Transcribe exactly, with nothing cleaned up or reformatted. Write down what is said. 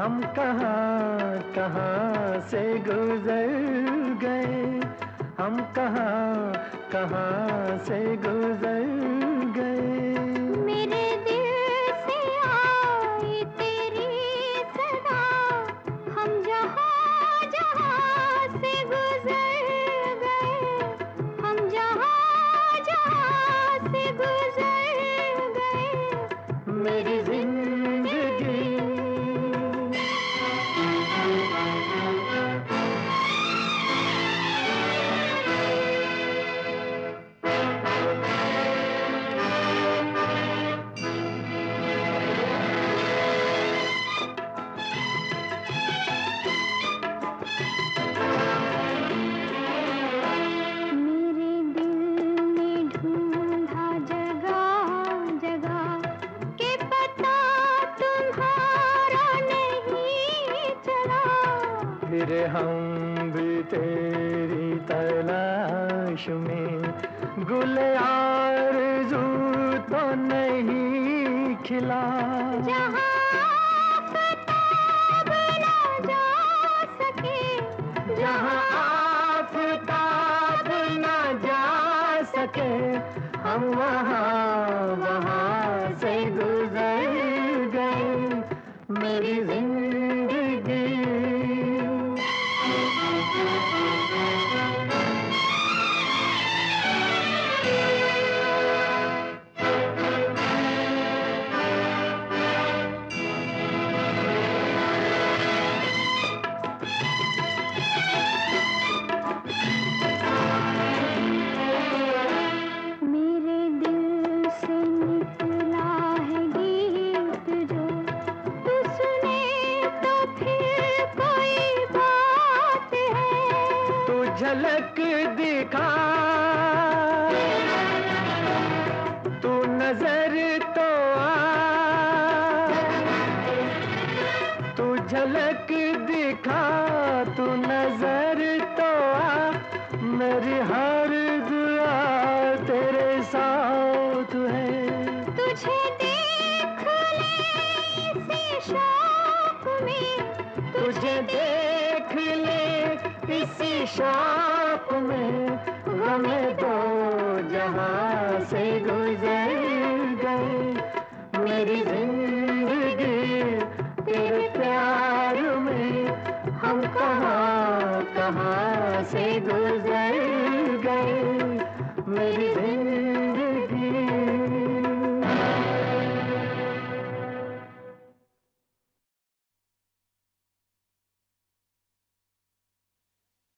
हम कहाँ कहाँ से गुजर गए, हम कहाँ कहाँ से गुजर गए। मेरे दिल से आई तेरी सदा, हम जहाँ जहाँ से गुजर गए, हम जहाँ जहाँ से गुजर गए। मेरी जिंदगी फिर हम भी तेरी तलाश में, गुल आरज़ू तो नहीं खिला। जहाँ आफ़ताब न जा सके, जहाँ आफ़ताब न जा सके, हम वहाँ वहाँ से गुजर गए। मेरी जिंदगी झलक दिखा, तू नजर तो आ, तू झलक दिखा, तू नजर तो आ। मेरी हर दुआ तेरे साथ है। तुझे देख ले इसी शौक में, तुझे देख ले इसी शौक में, हमें तो जहां से गुजर गए। मेरी जिंदगी तेरे प्यार में, हम कहाँ कहाँ से गुजर